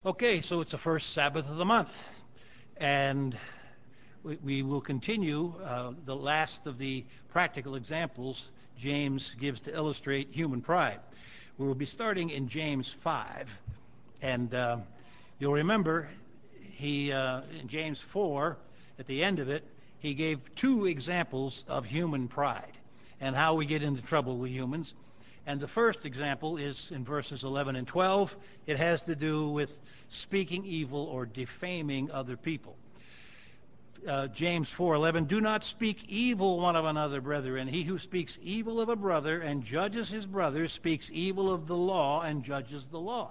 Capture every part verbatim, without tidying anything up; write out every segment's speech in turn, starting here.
Okay, so it's the first Sabbath of the month, and we, we will continue uh, the last of the practical examples James gives to illustrate human pride. We will be starting in James five, and uh, you'll remember he uh, in James four, at the end of it, he gave two examples of human pride and how we get into trouble with humans. And the first example is in verses eleven and twelve. It has to do with speaking evil or defaming other people. Uh, James four eleven, do not speak evil one of another, brethren. He who speaks evil of a brother and judges his brother speaks evil of the law and judges the law.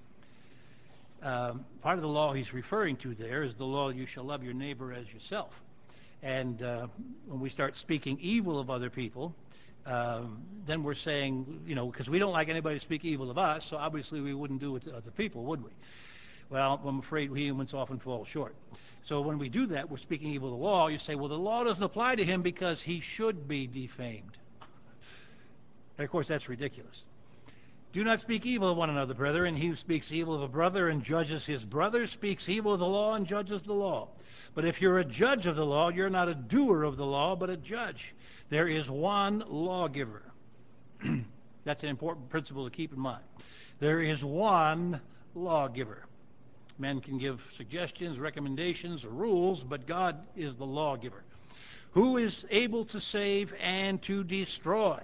Um, part of the law he's referring to there is the law, you shall love your neighbor as yourself. And uh, when we start speaking evil of other people, Um, then we're saying, you know, because we don't like anybody to speak evil of us, so obviously we wouldn't do it to other people, would we? Well, I'm afraid we humans often fall short. So when we do that, we're speaking evil of the law. You say, well, the law doesn't apply to him because he should be defamed. And of course, that's ridiculous. Do not speak evil of one another, brethren. He who speaks evil of a brother and judges his brother speaks evil of the law and judges the law. But if you're a judge of the law, you're not a doer of the law, but a judge. There is one lawgiver. That's an important principle to keep in mind. There is one lawgiver. Men can give suggestions, recommendations, or rules, but God is the lawgiver, who is able to save and to destroy.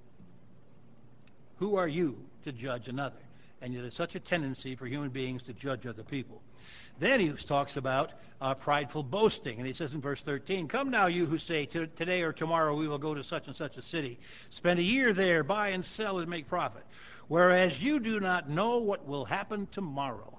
Who are you to judge another? And yet there's such a tendency for human beings to judge other people. Then he talks about uh, prideful boasting. And he says in verse thirteen, come now you who say, today or tomorrow we will go to such and such a city, spend a year there, buy and sell and make profit, whereas you do not know what will happen tomorrow.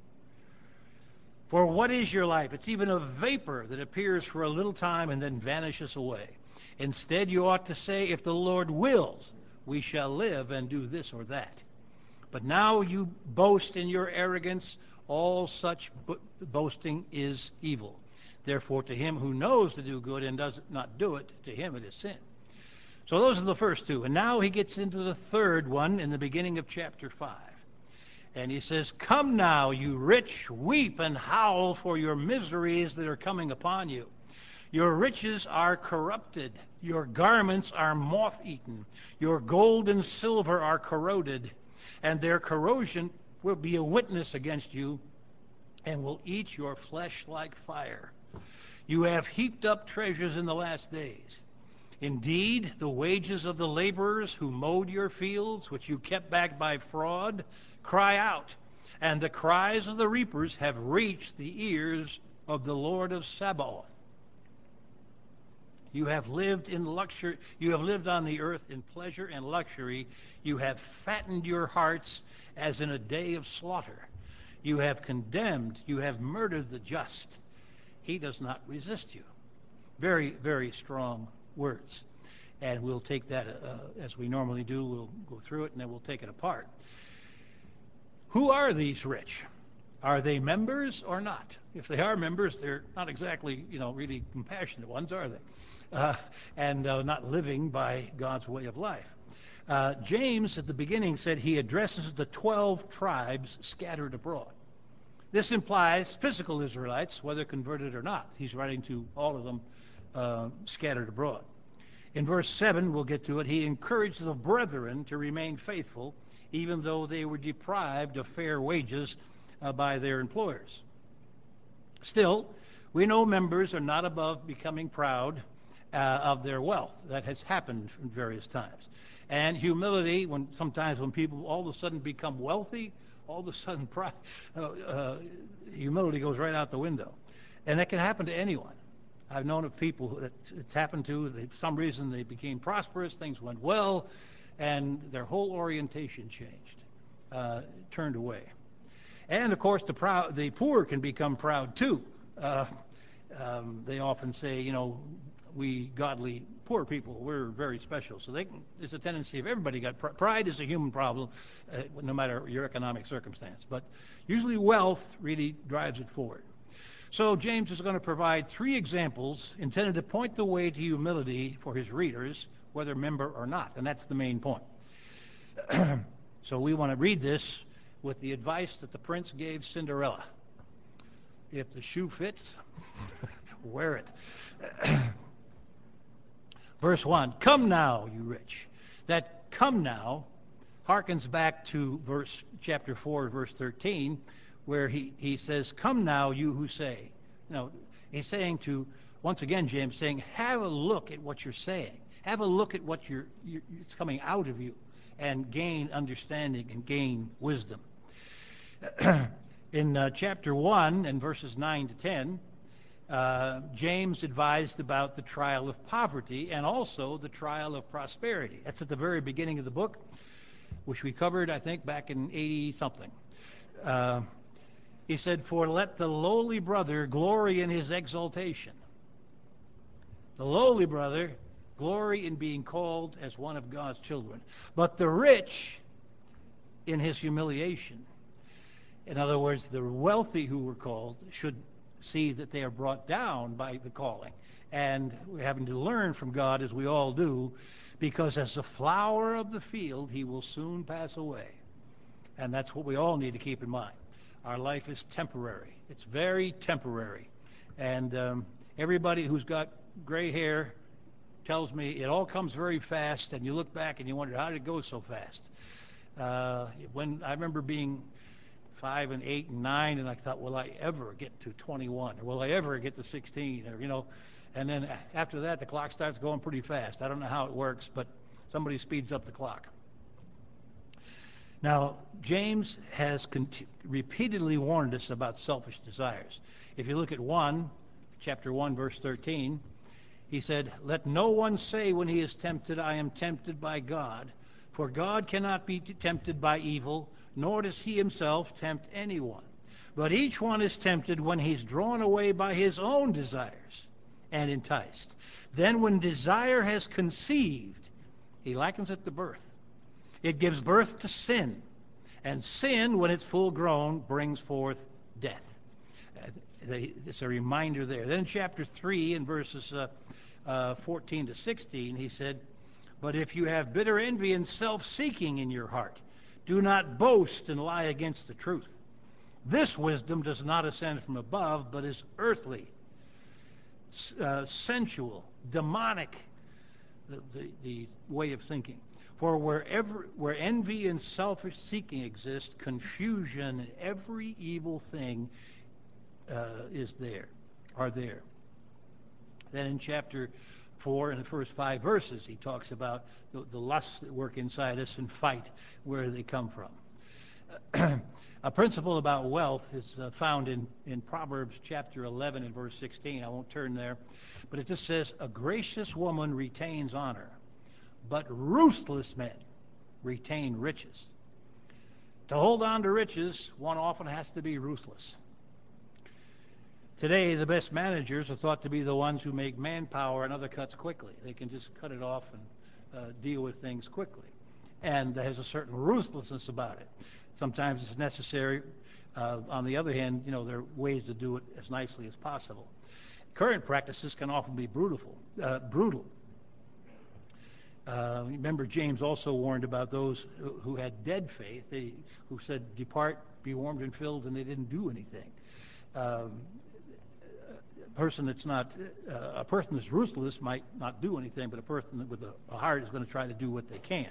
For what is your life? It's even a vapor that appears for a little time and then vanishes away. Instead, you ought to say, if the Lord wills, we shall live and do this or that. But now you boast in your arrogance. All such bo- boasting is evil. Therefore, to him who knows to do good and does not do it, to him it is sin. So those are the first two. And now he gets into the third one in the beginning of chapter five. And he says, come now, you rich, weep and howl for your miseries that are coming upon you. Your riches are corrupted. Your garments are moth-eaten. Your gold and silver are corroded. And their corrosion will be a witness against you and will eat your flesh like fire. You have heaped up treasures in the last days. Indeed, the wages of the laborers who mowed your fields, which you kept back by fraud, cry out, and the cries of the reapers have reached the ears of the Lord of Sabaoth. You have lived in luxury. You have lived on the earth in pleasure and luxury. You have fattened your hearts as in a day of slaughter. You have condemned. You have murdered the just. He does not resist you. Very, very strong words. And we'll take that uh, as we normally do. We'll go through it and then we'll take it apart. Who are these rich? Are they members or not? If they are members, they're not exactly, you know, really compassionate ones, are they? Uh, and uh, not living by God's way of life. Uh, James, at the beginning, said he addresses the twelve tribes scattered abroad. This implies physical Israelites, whether converted or not. He's writing to all of them uh, scattered abroad. In verse seven, we'll get to it, he encouraged the brethren to remain faithful, even though they were deprived of fair wages uh, by their employers. Still, we know members are not above becoming proud Uh, of their wealth. That has happened in various times. And humility, when sometimes when people all of a sudden become wealthy, all of a sudden pride, uh, uh, humility goes right out the window. And that can happen to anyone. I've known of people that it's happened to. They, for some reason they became prosperous, things went well, and their whole orientation changed, uh, turned away. And of course, the, proud, the poor can become proud too. Uh, um, they often say, you know, we godly poor people, we're very special. So they can, there's a tendency of everybody got pr- pride is a human problem, uh, no matter your economic circumstance. But usually wealth really drives it forward. So James is going to provide three examples intended to point the way to humility for his readers, whether member or not. And that's the main point. So we want to read this with the advice that the prince gave Cinderella. If the shoe fits, wear it. Verse one, come now, you rich. That come now harkens back to verse chapter four, verse thirteen, where he, he says, come now, you who say. You know, he's saying to, once again, James saying, have a look at what you're saying. Have a look at what you're, you're it's coming out of you, and gain understanding and gain wisdom. In uh, chapter one and verses nine to ten, uh, James advised about the trial of poverty and also the trial of prosperity. That's at the very beginning of the book, which we covered, I think, back in eighty-something. Uh, he said, for let the lowly brother glory in his exaltation. The lowly brother glory in being called as one of God's children, but the rich in his humiliation. In other words, the wealthy who were called should see that they are brought down by the calling. And we're having to learn from God, as we all do, because as the flower of the field, he will soon pass away. And that's what we all need to keep in mind. Our life is temporary. It's very temporary. And um, everybody who's got gray hair tells me it all comes very fast, and you look back and you wonder, how did it go so fast? Uh, when I remember being five and eight and nine, and I thought, will I ever get to twenty-one, or will I ever get to sixteen, or you know, and then after that the clock starts going pretty fast. I don't know how it works, but somebody speeds up the clock. Now, James has cont- repeatedly warned us about selfish desires. If you look at one, chapter one, verse thirteen, he said, let no one say when he is tempted, I am tempted by God, for God cannot be tempted by evil, nor does he himself tempt anyone. But each one is tempted when he's drawn away by his own desires and enticed. Then when desire has conceived, he likens it to birth. It gives birth to sin. And sin, when it's full grown, brings forth death. Uh, it's a reminder there. Then in chapter three, in verses uh, uh, fourteen to sixteen, he said, but if you have bitter envy and self-seeking in your heart, do not boast and lie against the truth. This wisdom does not ascend from above, but is earthly, uh, sensual, demonic, the, the, the way of thinking. For wherever where envy and selfish seeking exist, confusion and every evil thing uh, is there, are there. Then in chapter four, in the first five verses, he talks about the, the lusts that work inside us and fight where they come from. A principle about wealth is uh, found in, in Proverbs chapter eleven and verse sixteen. I won't turn there, but it just says, a gracious woman retains honor, but ruthless men retain riches. To hold on to riches, one often has to be ruthless. Today, the best managers are thought to be the ones who make manpower and other cuts quickly. They can just cut it off and uh, deal with things quickly. And there's a certain ruthlessness about it. Sometimes it's necessary. Uh, on the other hand, you know, there are ways to do it as nicely as possible. Current practices can often be brutal. Uh, brutal. Uh, remember, James also warned about those who, who had dead faith, they, who said, depart, be warmed and filled, and they didn't do anything. Um, a person that's not, uh, a person that's ruthless might not do anything, but a person with a, a heart is going to try to do what they can.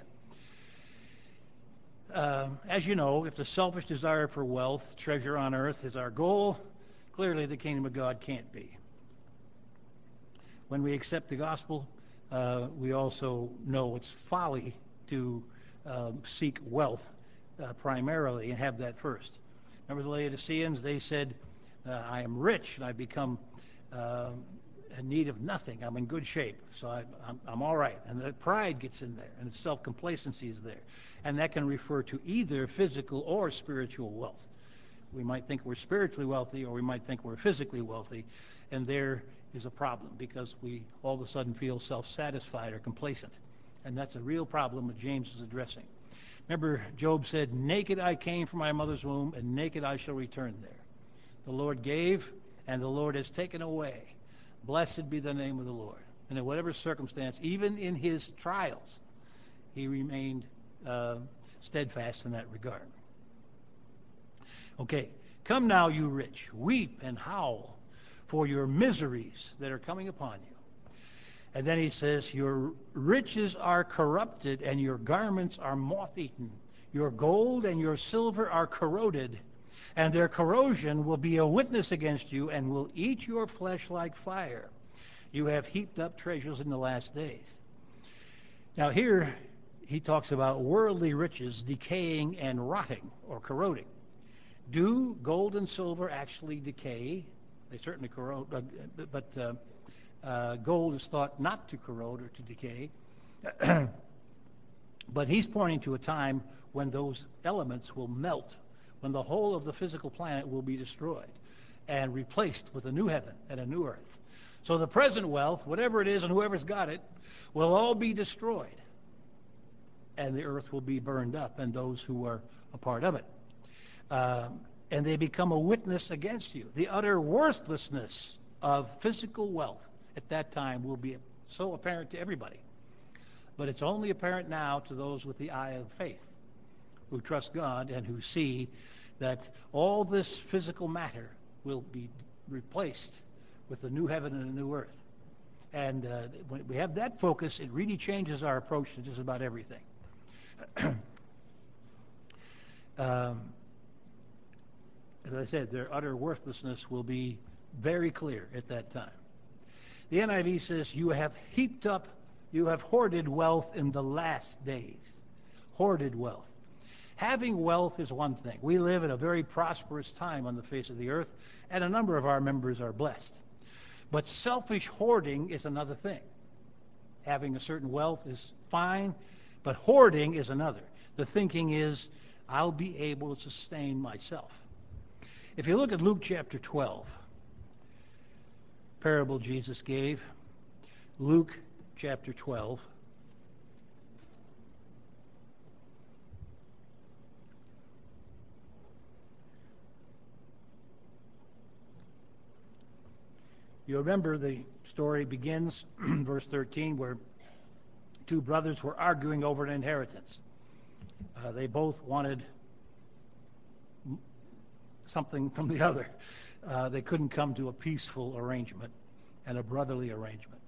Uh, as you know, if the selfish desire for wealth, treasure on earth is our goal, clearly the kingdom of God can't be. When we accept the gospel, uh, we also know it's folly to um, seek wealth uh, primarily and have that first. Remember the Laodiceans? They said, uh, I am rich and I've become uh, in need of nothing. I'm in good shape, so I, I'm, I'm all right. And the pride gets in there, and the self-complacency is there. And that can refer to either physical or spiritual wealth. We might think we're spiritually wealthy, or we might think we're physically wealthy, and there is a problem because we all of a sudden feel self-satisfied or complacent. And that's a real problem that James is addressing. Remember, Job said, naked I came from my mother's womb, and naked I shall return there. The Lord gave, and the Lord has taken away. Blessed be the name of the Lord. And in whatever circumstance, even in his trials, he remained uh, steadfast in that regard. Okay, come now, you rich, weep and howl for your miseries that are coming upon you. And then he says, your riches are corrupted and your garments are moth-eaten. Your gold and your silver are corroded, and their corrosion will be a witness against you and will eat your flesh like fire. You have heaped up treasures in the last days. Now here he talks about worldly riches decaying and rotting or corroding. Do gold and silver actually decay? They certainly corrode, uh, but uh, uh, gold is thought not to corrode or to decay. But he's pointing to a time when those elements will melt, when the whole of the physical planet will be destroyed and replaced with a new heaven and a new earth. So the present wealth, whatever it is and whoever's got it, will all be destroyed. And the earth will be burned up and those who are a part of it. Um, and they become a witness against you. The utter worthlessness of physical wealth at that time will be so apparent to everybody. But it's only apparent now to those with the eye of faith, who trust God and who see that all this physical matter will be replaced with a new heaven and a new earth. And uh, when we have that focus, it really changes our approach to just about everything. um, as I said, their utter worthlessness will be very clear at that time. The N I V says, you have heaped up, you have hoarded wealth in the last days. Hoarded wealth. Having wealth is one thing. We live in a very prosperous time on the face of the earth, and a number of our members are blessed. But selfish hoarding is another thing. Having a certain wealth is fine, but hoarding is another. The thinking is, I'll be able to sustain myself. If you look at Luke chapter twelve, parable Jesus gave, Luke chapter twelve, you remember the story begins, verse thirteen, where two brothers were arguing over an inheritance. Uh, they both wanted something from the other. Uh, they couldn't come to a peaceful arrangement and a brotherly arrangement.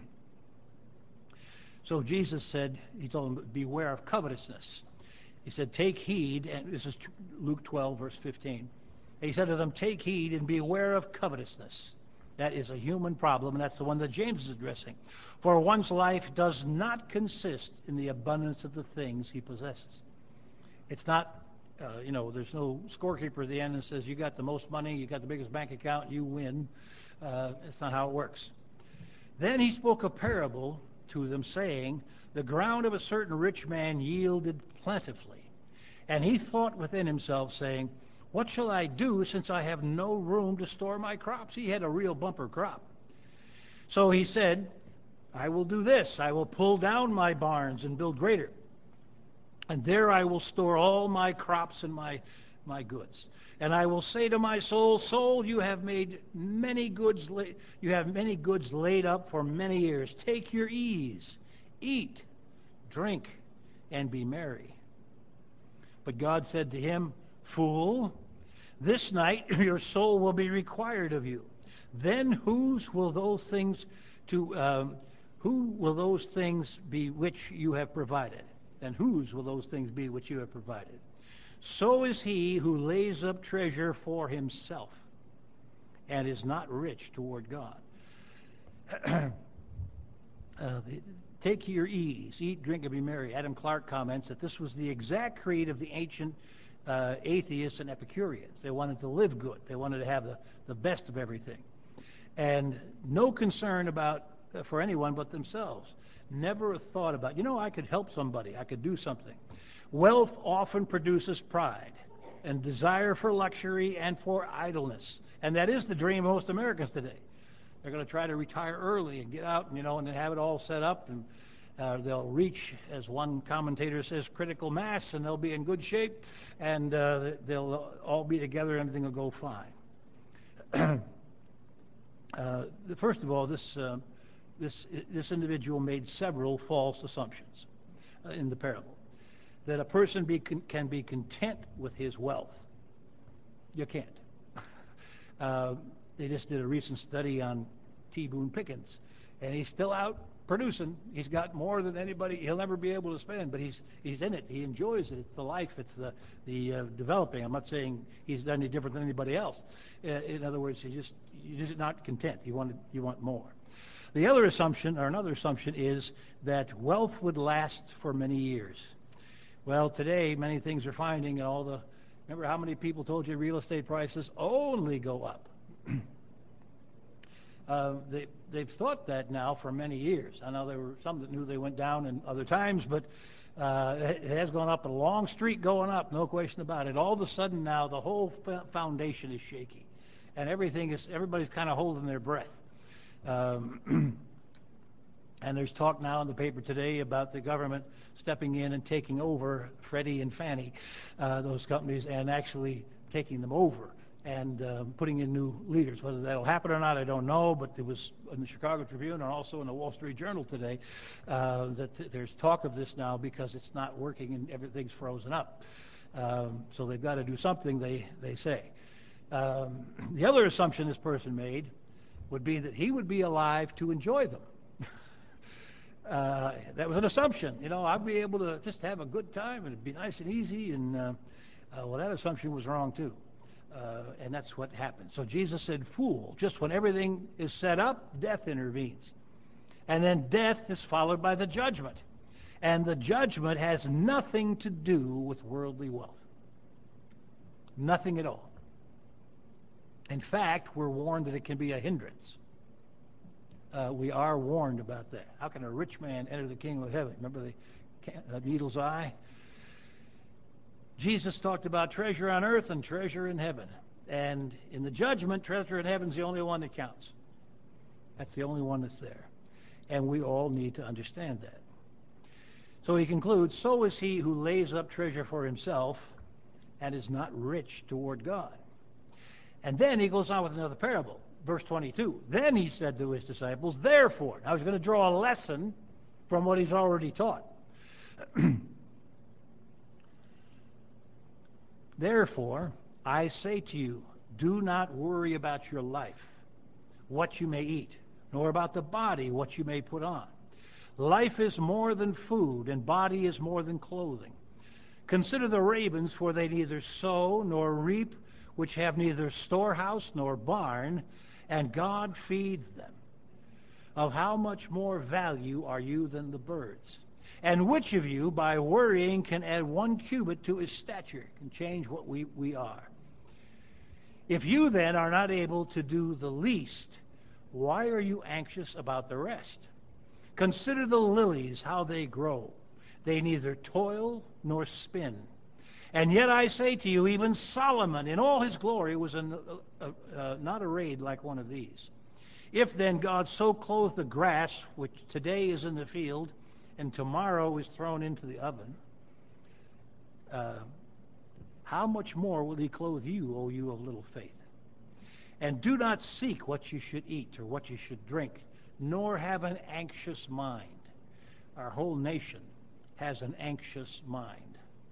So Jesus said, he told them, beware of covetousness. He said, take heed, and this is Luke twelve, verse fifteen. He said to them, take heed and beware of covetousness. That is a human problem, and that's the one that James is addressing. For one's life does not consist in the abundance of the things he possesses. It's not, uh, you know, there's no scorekeeper at the end that says you got the most money, you got the biggest bank account, you win. Uh, it's not how it works. Then he spoke a parable to them, saying, the ground of a certain rich man yielded plentifully. And he thought within himself, saying, what shall I do, since I have no room to store my crops? He had a real bumper crop. So he said, I will do this. I will pull down my barns and build greater. And there I will store all my crops and my, my goods. And I will say to my soul, soul, you have made many goods, la- you have many goods laid up for many years. Take your ease, eat, drink, and be merry. But God said to him, fool, this night your soul will be required of you. Then whose will those things to um, who will those things be which you have provided? Then whose will those things be which you have provided? So is he who lays up treasure for himself and is not rich toward God. uh, the, take your ease, eat, drink, and be merry. Adam Clark comments that this was the exact creed of the ancient Uh, atheists and Epicureans. They wanted to live good. They wanted to have the, the best of everything. And no concern about uh, for anyone but themselves. Never a thought about, you know, I could help somebody. I could do something. Wealth often produces pride and desire for luxury and for idleness. And that is the dream of most Americans today. They're going to try to retire early and get out, and, you know, and then have it all set up, and Uh, they'll reach, as one commentator says, critical mass, and they'll be in good shape, and uh, they'll all be together, and everything will go fine. uh, the, first of all, this, uh, this, this individual made several false assumptions uh, in the parable. That a person be con- can be content with his wealth. You can't. uh, they just did a recent study on T. Boone Pickens, and he's still out producing. He's got more than anybody. He'll never be able to spend, but he's he's in it. He enjoys it. It's the life. It's the the uh, developing. I'm not saying he's done any different than anybody else. Uh, in other words, he just you're just not content. You want you want more. The other assumption, or another assumption, is that wealth would last for many years. Well, today many things are finding, and all the remember how many people told you real estate prices only go up. Uh, they, they've thought that now for many years. I know there were some that knew they went down in other times, but uh, it has gone up, a long streak going up, no question about it. All of a sudden now the whole foundation is shaky, and everything is, everybody's kind of holding their breath. Um, and there's talk now in the paper today about the government stepping in and taking over Freddie and Fannie, uh, those companies, and actually taking them over and uh, putting in new leaders. Whether that'll happen or not, I don't know, but it was in the Chicago Tribune and also in the Wall Street Journal today uh, that th- there's talk of this now because it's not working and everything's frozen up. Um, so they've got to do something, they, they say. Um, the other assumption this person made would be that he would be alive to enjoy them. uh, that was an assumption. You know, I'd be able to just have a good time and it'd be nice and easy. And, uh, uh, well, that assumption was wrong, too. Uh, and that's what happened. So Jesus said, fool, just when everything is set up, death intervenes. And then death is followed by the judgment. And the judgment has nothing to do with worldly wealth. Nothing at all. In fact, we're warned that it can be a hindrance. Uh, we are warned about that. How can a rich man enter the kingdom of heaven? Remember the uh, needle's eye? Jesus talked about treasure on earth and treasure in heaven. And in the judgment, treasure in heaven is the only one that counts. That's the only one that's there. And we all need to understand that. So he concludes, so is he who lays up treasure for himself and is not rich toward God. And then he goes on with another parable. Verse twenty-two. Then he said to his disciples, therefore. Now he's going to draw a lesson from what he's already taught. Therefore, I say to you, do not worry about your life, what you may eat, nor about the body, what you may put on. Life is more than food, and body is more than clothing. Consider the ravens, for they neither sow nor reap, which have neither storehouse nor barn, and God feeds them. Of how much more value are you than the birds? And which of you, by worrying, can add one cubit to his stature, can change what we, we are? If you then are not able to do the least, why are you anxious about the rest? Consider the lilies, how they grow. They neither toil nor spin. And yet I say to you, even Solomon in all his glory was an, uh, uh, not arrayed like one of these. If then God so clothed the grass, which today is in the field, and tomorrow is thrown into the oven, uh, how much more will he clothe you, O you of little faith? And do not seek what you should eat or what you should drink, nor have an anxious mind. Our whole nation has an anxious mind.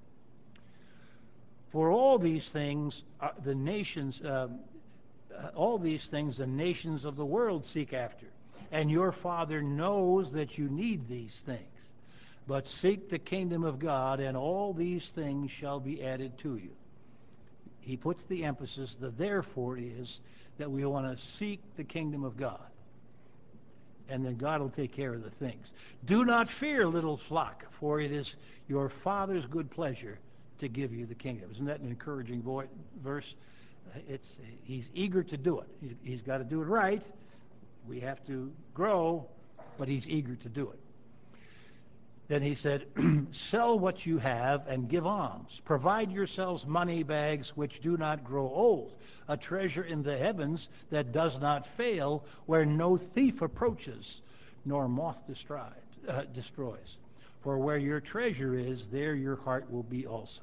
For all these things, uh, the nations, um, uh, all these things the nations of the world seek after. And your Father knows that you need these things. But seek the kingdom of God, and all these things shall be added to you. He puts the emphasis, the therefore is, that we want to seek the kingdom of God. And then God will take care of the things. Do not fear, little flock, for it is your Father's good pleasure to give you the kingdom. Isn't that an encouraging vo- verse? It's, he's eager to do it. He's, he's got to do it right. We have to grow, but he's eager to do it. Then he said, sell what you have and give alms. Provide yourselves money bags which do not grow old, a treasure in the heavens that does not fail, where no thief approaches, nor moth destroys. Uh, destroys. For where your treasure is, there your heart will be also.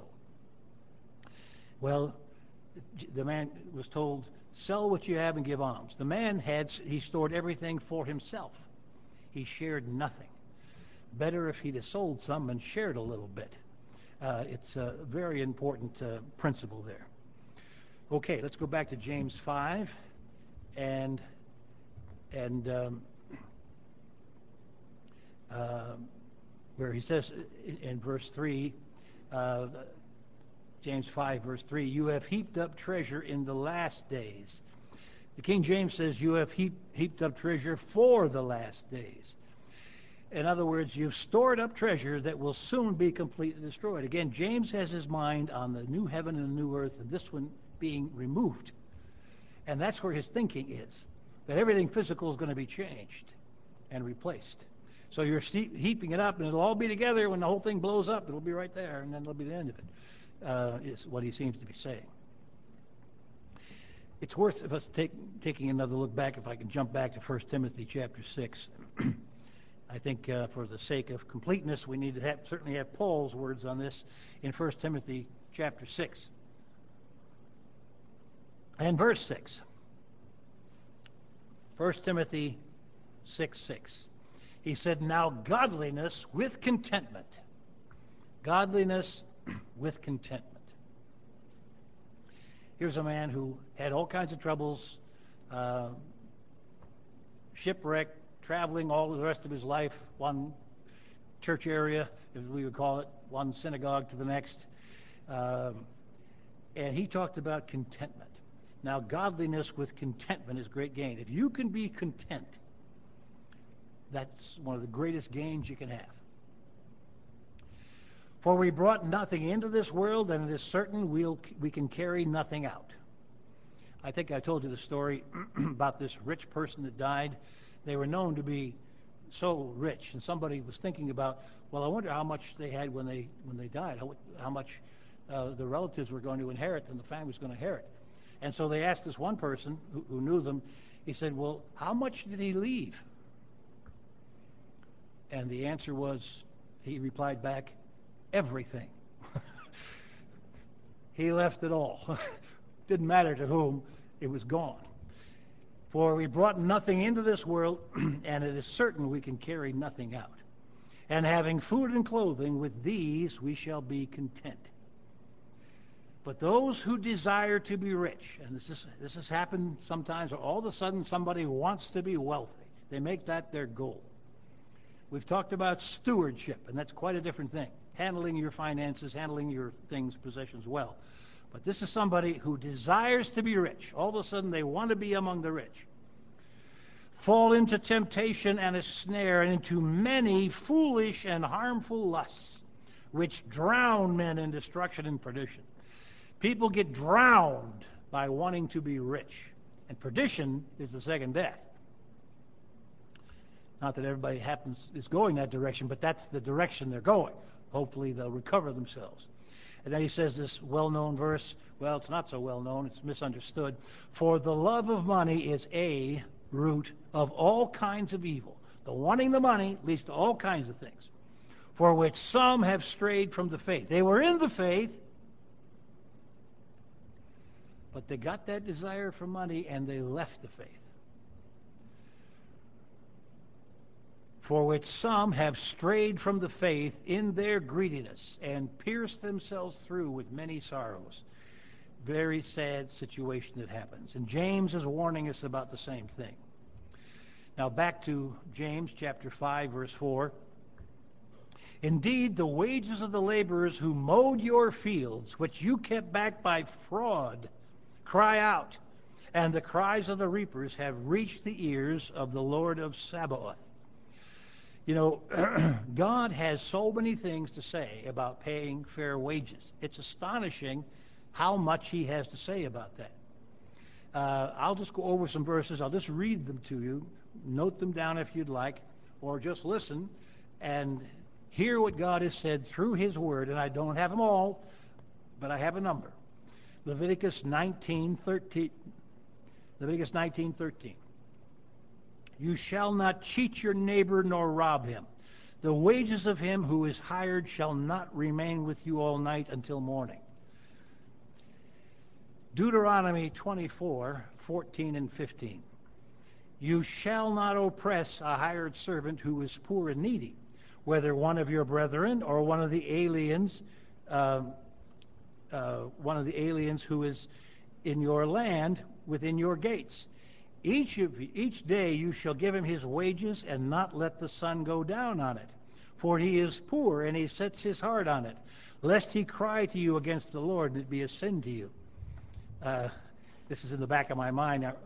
Well, the man was told, sell what you have and give alms. The man had, he stored everything for himself. He shared nothing. Better if he'd have sold some and shared a little bit. Uh, it's a very important uh, principle there. Okay, let's go back to James five, and and um, uh, where he says in, in verse three, uh, James five, verse three, you have heaped up treasure in the last days. The King James says you have heap, heaped up treasure for the last days. In other words, you've stored up treasure that will soon be completely destroyed. Again, James has his mind on the new heaven and the new earth, and this one being removed. And that's where his thinking is, that everything physical is going to be changed and replaced. So you're heaping it up, and it'll all be together. When the whole thing blows up, it'll be right there, and then it'll be the end of it, uh, is what he seems to be saying. It's worth us take, taking another look back, if I can jump back to First Timothy chapter six. I think uh, for the sake of completeness, we need to have, certainly have Paul's words on this in First Timothy chapter six. And verse six. First Timothy six six. He said, now godliness with contentment. Godliness with contentment. Here's a man who had all kinds of troubles, uh, shipwrecked, traveling all the rest of his life, one church area, as we would call it, one synagogue to the next. Um, and he talked about contentment. Now, godliness with contentment is great gain. If you can be content, that's one of the greatest gains you can have. For we brought nothing into this world, and it is certain we'll, we can carry nothing out. I think I told you the story about this rich person that died. They were known to be so rich, and somebody was thinking about, well, I wonder how much they had when they when they died, how, how much uh, the relatives were going to inherit and the family was going to inherit. And so they asked this one person who, who knew them, he said, well, how much did he leave? And the answer was, he replied back, everything. He left it all. Didn't matter to whom, it was gone. For we brought nothing into this world, and it is certain we can carry nothing out. And having food and clothing, with these we shall be content. But those who desire to be rich, and this is, this has happened sometimes, or all of a sudden somebody wants to be wealthy. They make that their goal. We've talked about stewardship, and that's quite a different thing. Handling your finances, handling your things, possessions well. But this is somebody who desires to be rich. All of a sudden they want to be among the rich. Fall into temptation and a snare, and into many foolish and harmful lusts, which drown men in destruction and perdition. People get drowned by wanting to be rich. And perdition is the second death. Not that everybody happens is going that direction, but that's the direction they're going. Hopefully they'll recover themselves. And then he says this well-known verse. Well, it's not so well-known. It's misunderstood. For the love of money is a root of all kinds of evil. The wanting the money leads to all kinds of things, for which some have strayed from the faith. They were in the faith, but they got that desire for money and they left the faith. For which some have strayed from the faith in their greediness and pierced themselves through with many sorrows. Very sad situation that happens. And James is warning us about the same thing. Now back to James chapter five, verse four. Indeed, the wages of the laborers who mowed your fields, which you kept back by fraud, cry out, and the cries of the reapers have reached the ears of the Lord of Sabaoth. You know, God has so many things to say about paying fair wages. It's astonishing how much he has to say about that. Uh, I'll just go over some verses. I'll just read them to you. Note them down if you'd like, or just listen and hear what God has said through his word. And I don't have them all, but I have a number. Leviticus nineteen thirteen. Leviticus nineteen thirteen. You shall not cheat your neighbor nor rob him. The wages of him who is hired shall not remain with you all night until morning. Deuteronomy twenty-four, fourteen and fifteen. You shall not oppress a hired servant who is poor and needy, whether one of your brethren or one of the aliens, uh, uh, one of the aliens who is in your land within your gates. Each of each day you shall give him his wages, and not let the sun go down on it. For he is poor, and he sets his heart on it, lest he cry to you against the Lord, and it be a sin to you. Uh, this is in the back of my mind. Now,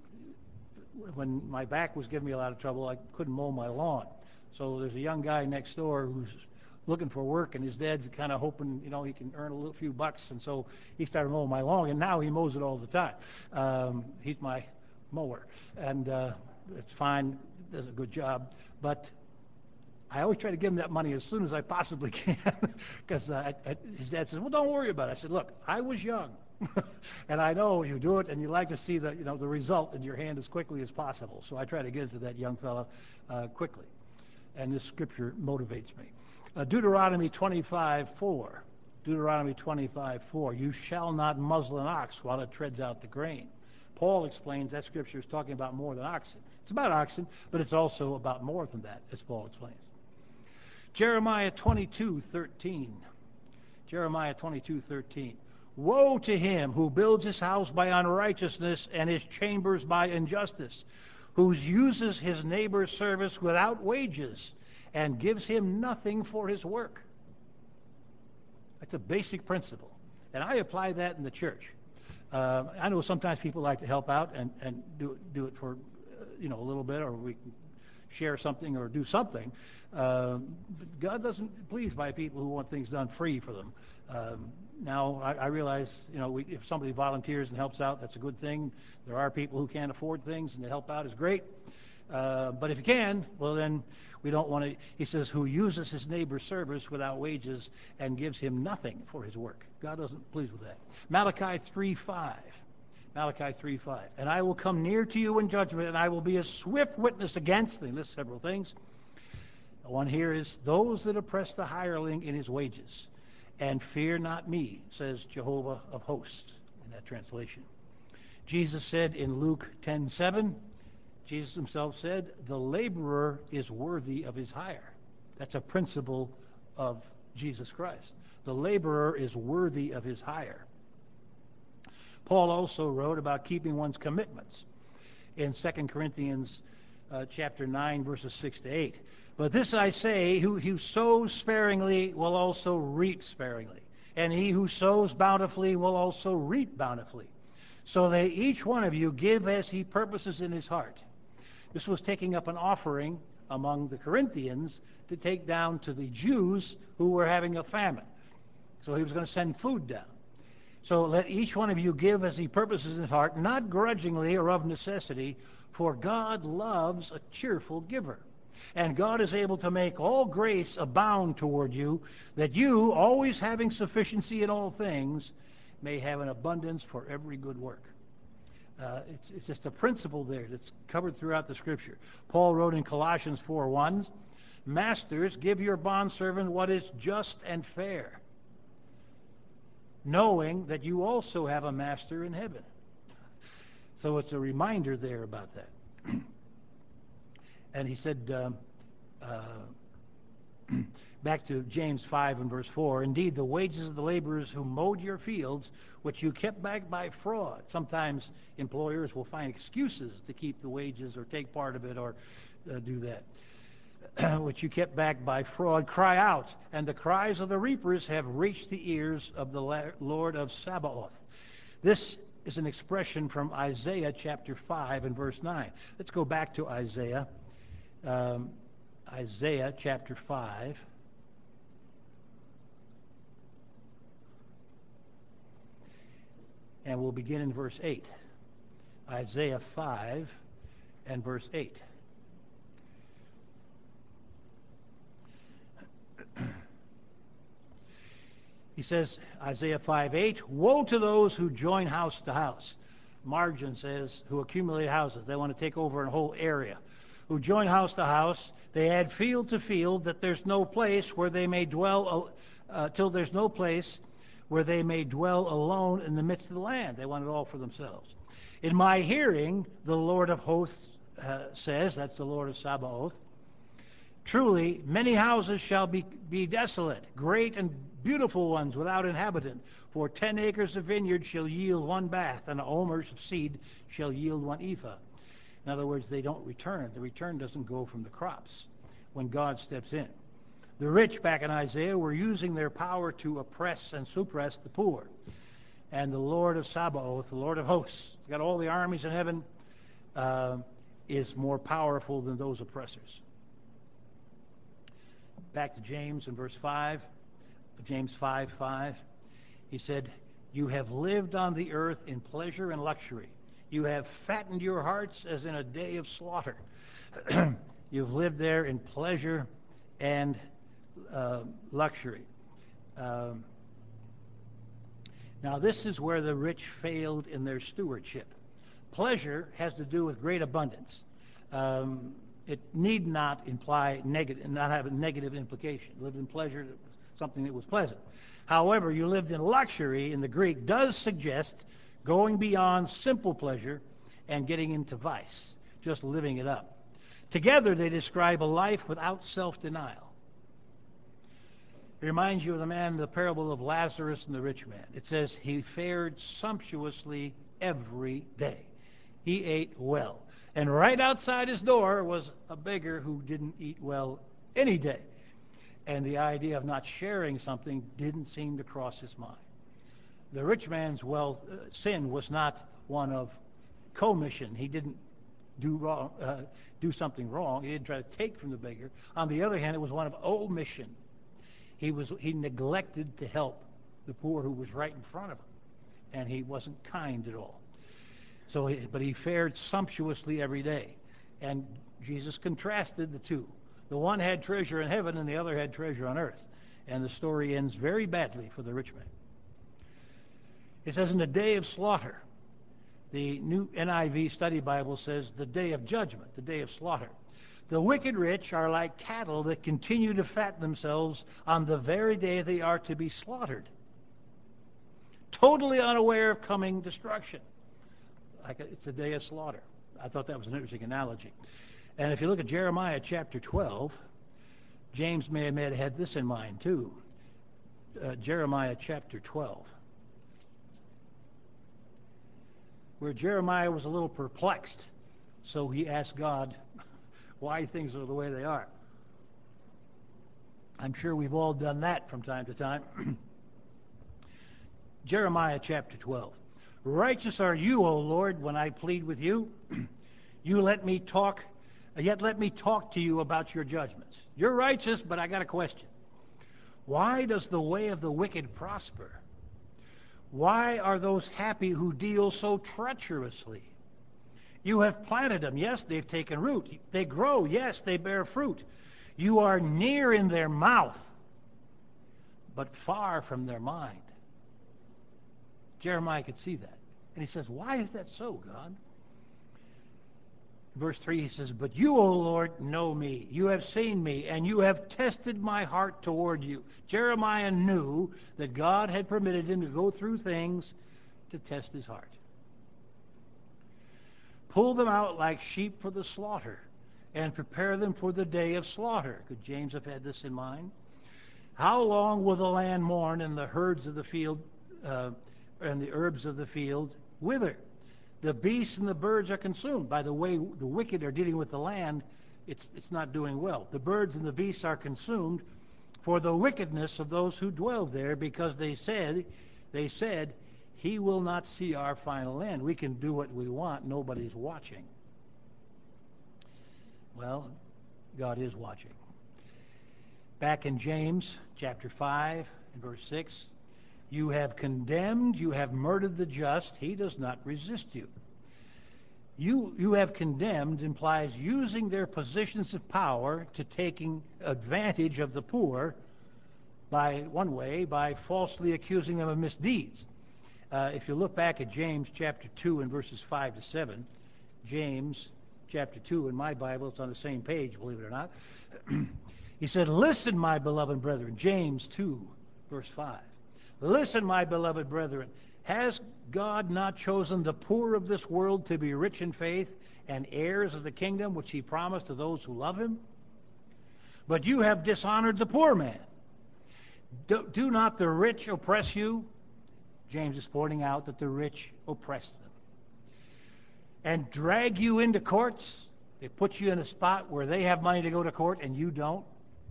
when my back was giving me a lot of trouble, I couldn't mow my lawn. So there's a young guy next door who's looking for work, and his dad's kind of hoping, you know, he can earn a little few bucks, and so he started mowing my lawn, and now he mows it all the time. Um, he's my mower, and uh, it's fine, does a good job, but I always try to give him that money as soon as I possibly can, because uh, his dad says, well, don't worry about it. I said, look, I was young, and I know you do it, and you like to see the, you know, the result in your hand as quickly as possible, so I try to get it to that young fellow uh, quickly, and this scripture motivates me. Uh, Deuteronomy twenty-five four. Deuteronomy twenty-five four. You shall not muzzle an ox while it treads out the grain. Paul explains that scripture is talking about more than oxen. It's about oxen, but it's also about more than that, as Paul explains. Jeremiah twenty-two thirteen. Jeremiah twenty-two thirteen. Woe to him who builds his house by unrighteousness and his chambers by injustice, who uses his neighbor's service without wages and gives him nothing for his work. That's a basic principle. And I apply that in the church. Uh, I know sometimes people like to help out and, and do, do it for, uh, you know, a little bit, or we can share something or do something. Uh, but God doesn't please by people who want things done free for them. Um, now, I, I realize, you know, we, if somebody volunteers and helps out, that's a good thing. There are people who can't afford things, and to help out is great. Uh, but if you can, well, then we don't want to, he says, who uses his neighbor's service without wages and gives him nothing for his work. God doesn't please with that. Malachi three five. Malachi three five. And I will come near to you in judgment, and I will be a swift witness against thee. Lists several things. One here is those that oppress the hireling in his wages. And fear not me, says Jehovah of hosts, in that translation. Jesus said in Luke ten seven, Jesus himself said, the laborer is worthy of his hire. That's a principle of Jesus Christ. The laborer is worthy of his hire. Paul also wrote about keeping one's commitments in Second Corinthians uh, chapter nine, verses six to eight. But this I say, who, who sows sparingly will also reap sparingly, and he who sows bountifully will also reap bountifully. So that each one of you give as he purposes in his heart. This was taking up an offering among the Corinthians to take down to the Jews who were having a famine. So he was going to send food down. So let each one of you give as he purposes in his heart, not grudgingly or of necessity, for God loves a cheerful giver. And God is able to make all grace abound toward you, that you, always having sufficiency in all things, may have an abundance for every good work. Uh, it's, it's just a principle there that's covered throughout the Scripture. Paul wrote in Colossians four one, Masters, give your bondservant what is just and fair, knowing that you also have a master in heaven. So it's a reminder there about that. And he said, um, uh, back to James five and verse four, indeed, the wages of the laborers who mowed your fields, which you kept back by fraud. Sometimes employers will find excuses to keep the wages or take part of it or uh, do that. Which you kept back by fraud, cry out, and the cries of the reapers have reached the ears of the Lord of Sabaoth. This is an expression from Isaiah chapter five and verse nine. Let's go back to Isaiah. Um, Isaiah chapter five. And we'll begin in verse eight. Isaiah five and verse eight. He says, Isaiah five eight, woe to those who join house to house. Margin says, who accumulate houses. They want to take over a whole area. Who join house to house, they add field to field, that there's no place where they may dwell, uh, till there's no place where they may dwell alone in the midst of the land. They want it all for themselves. In my hearing, the Lord of hosts uh, says, that's the Lord of Sabaoth, truly, many houses shall be, be desolate, great and beautiful ones without inhabitant. For ten acres of vineyard shall yield one bath, and a omer's of seed shall yield one ephah. In other words, they don't return. The return doesn't go from the crops when God steps in. The rich back in Isaiah were using their power to oppress and suppress the poor. And the Lord of Sabaoth, the Lord of hosts, got all the armies in heaven, uh, is more powerful than those oppressors. Back to James in verse five, James five five. He said, "You have lived on the earth in pleasure and luxury. You have fattened your hearts as in a day of slaughter." You've lived there in pleasure and uh, luxury. Um, now, this is where the rich failed in their stewardship. Pleasure has to do with great abundance. Um, it need not imply negative, not have a negative implication. Lived in pleasure, something that was pleasant. However, you lived in luxury in the Greek does suggest going beyond simple pleasure and getting into vice, just living it up. Together, they describe a life without self-denial. It reminds you of the man in the parable of Lazarus and the rich man. It says he fared sumptuously every day. He ate well. And right outside his door was a beggar who didn't eat well any day. And the idea of not sharing something didn't seem to cross his mind. The rich man's wealth, uh, sin was not one of commission. He didn't do wrong, uh, do something wrong. He didn't try to take from the beggar. On the other hand, it was one of omission. He was he neglected to help the poor who was right in front of him, and he wasn't kind at all. So, he, but he fared sumptuously every day, and Jesus contrasted the two. The one had treasure in heaven, and the other had treasure on earth, and the story ends very badly for the rich man. It says, in the day of slaughter. The new N I V Study Bible says the day of judgment, the day of slaughter. The wicked rich are like cattle that continue to fatten themselves on the very day they are to be slaughtered, totally unaware of coming destruction. Like it's a day of slaughter. I thought that was an interesting analogy. And if you look at Jeremiah chapter twelve, James may have had this in mind too. Uh, Jeremiah chapter twelve. Where Jeremiah was a little perplexed, so he asked God why things are the way they are. I'm sure we've all done that from time to time. Jeremiah chapter twelve. Righteous are you, O Lord, when I plead with you. You let me talk, yet let me talk to you about your judgments. You're righteous, but I got a question. Why does the way of the wicked prosper? Why are those happy who deal so treacherously? You have planted them. Yes, they've taken root. They grow. Yes, they bear fruit. You are near in their mouth, but far from their mind. Jeremiah could see that. And he says, why is that so, God? Verse three, he says, but you, O Lord, know me. You have seen me, and you have tested my heart toward you. Jeremiah knew that God had permitted him to go through things to test his heart. Pull them out like sheep for the slaughter, and prepare them for the day of slaughter. Could James have had this in mind? How long will the land mourn, and the herds of the field, uh, and the herbs of the field wither? The beasts and the birds are consumed. By the way, the wicked are dealing with the land. It's, it's not doing well. The birds and the beasts are consumed for the wickedness of those who dwell there, because they said, they said, he will not see our final end. We can do what we want. Nobody's watching. Well, God is watching. Back in James chapter five and verse six, you have condemned, you have murdered the just. He does not resist you. You, you have condemned implies using their positions of power to taking advantage of the poor by, one way, by falsely accusing them of misdeeds. Uh, if you look back at James chapter two and verses five to seven, James chapter two in my Bible, it's on the same page, believe it or not. He said, listen, my beloved brethren, James two, verse five. Listen, my beloved brethren, has God not chosen the poor of this world to be rich in faith and heirs of the kingdom which he promised to those who love him? But you have dishonored the poor man. Do, do not the rich oppress you? James is pointing out that the rich oppress them. And drag you into courts? They put you in a spot where they have money to go to court and you don't?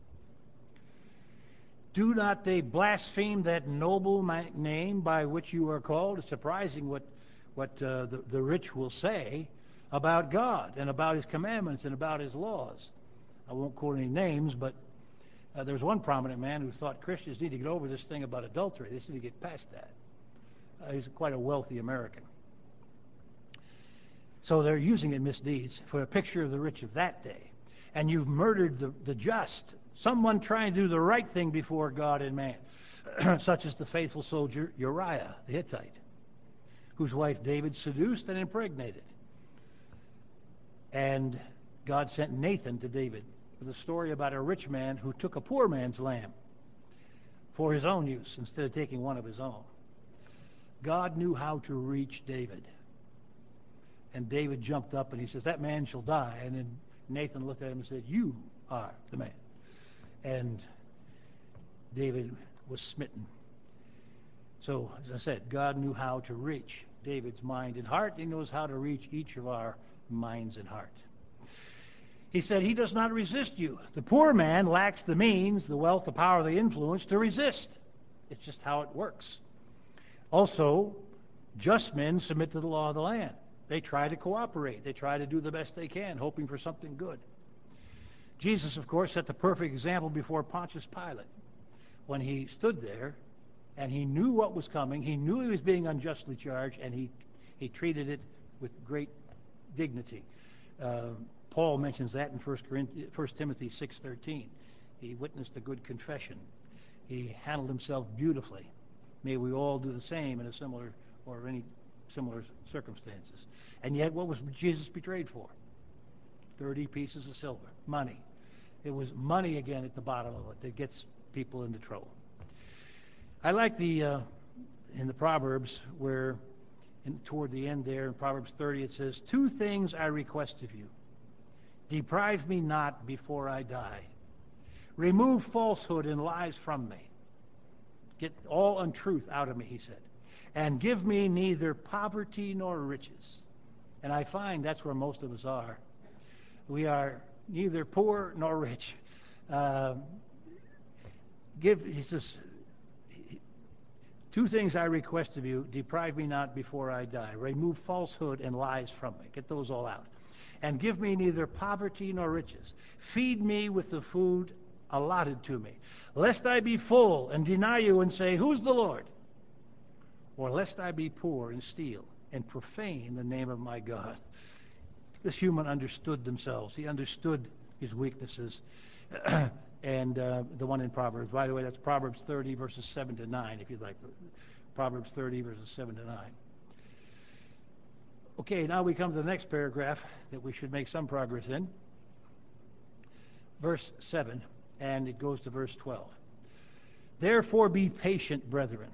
Do not they blaspheme that noble name by which you are called? It's surprising what, what uh, the, the rich will say about God and about his commandments and about his laws. I won't quote any names, but uh, there was one prominent man who thought Christians need to get over this thing about adultery. They just need to get past that. Uh, he's quite a wealthy American. So they're using it misdeeds for a picture of the rich of that day. And you've murdered the, the just, someone trying to do the right thing before God and man, such as the faithful soldier Uriah the Hittite, whose wife David seduced and impregnated. And God sent Nathan to David with a story about a rich man who took a poor man's lamb for his own use instead of taking one of his own. God knew how to reach David. And David jumped up and he says, that man shall die. And then Nathan looked at him and said, you are the man. And David was smitten. So, as I said, God knew how to reach David's mind and heart. He knows how to reach each of our minds and heart. He said, he does not resist you. The poor man lacks the means, the wealth, the power, the influence to resist. It's just how it works. Also, just men submit to the law of the land. They try to cooperate. They try to do the best they can, hoping for something good. Jesus, of course, set the perfect example before Pontius Pilate when he stood there and he knew what was coming. He knew he was being unjustly charged, and he, he treated it with great dignity. Uh, Paul mentions that in First Timothy six thirteen. He witnessed a good confession. He handled himself beautifully. May we all do the same in a similar or any similar circumstances. And yet, what was Jesus betrayed for? thirty pieces of silver. Money. It was money again at the bottom of it that gets people into trouble. I like the, uh, in the Proverbs, where in, toward the end there, in Proverbs thirty, it says, two things I request of you. Deprive me not before I die. Remove falsehood and lies from me. Get all untruth out of me, he said. And give me neither poverty nor riches. And I find that's where most of us are. We are neither poor nor rich. Uh, give, he says, two things I request of you. Deprive me not before I die. Remove falsehood and lies from me. Get those all out. And give me neither poverty nor riches. Feed me with the food allotted to me, lest I be full and deny you and say, who's the Lord? Or lest I be poor and steal and profane the name of my God. This human understood themselves. He understood his weaknesses. and uh, the one in Proverbs, by the way, that's Proverbs thirty, verses seven to nine, if you'd like. Proverbs thirty, verses seven to nine. Okay, now we come to the next paragraph that we should make some progress in. Verse seven, and it goes to verse twelve. Therefore be patient, brethren,